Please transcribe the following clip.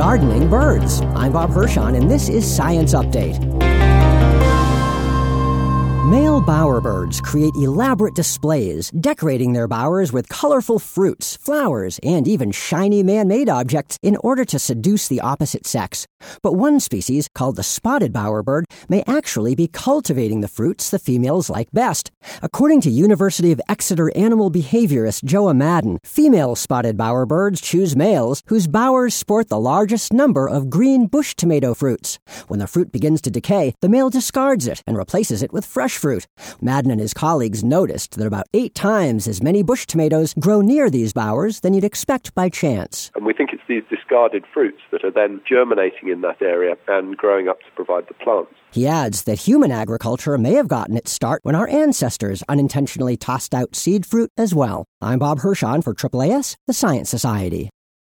gardening birds. I'm Bob Hirschon, and this is Science Update. Male bowerbirds create elaborate displays, decorating their bowers with colorful fruits, flowers, and even shiny man-made objects in order to seduce the opposite sex. But one species, called the spotted bowerbird, may actually be cultivating the fruits the females like best. According to University of Exeter animal behaviorist Joa Madden, female spotted bowerbirds choose males whose bowers sport the largest number of green bush tomato fruits. When the fruit begins to decay, the male discards it and replaces it with fresh fruit. Madden and his colleagues noticed that about 8 times as many bush tomatoes grow near these bowers than you'd expect by chance. And we think it's these discarded fruits that are then germinating in that area and growing up to provide the plants. He adds that human agriculture may have gotten its start when our ancestors unintentionally tossed out seed fruit as well. I'm Bob Hirschon for AAAS, the Science Society.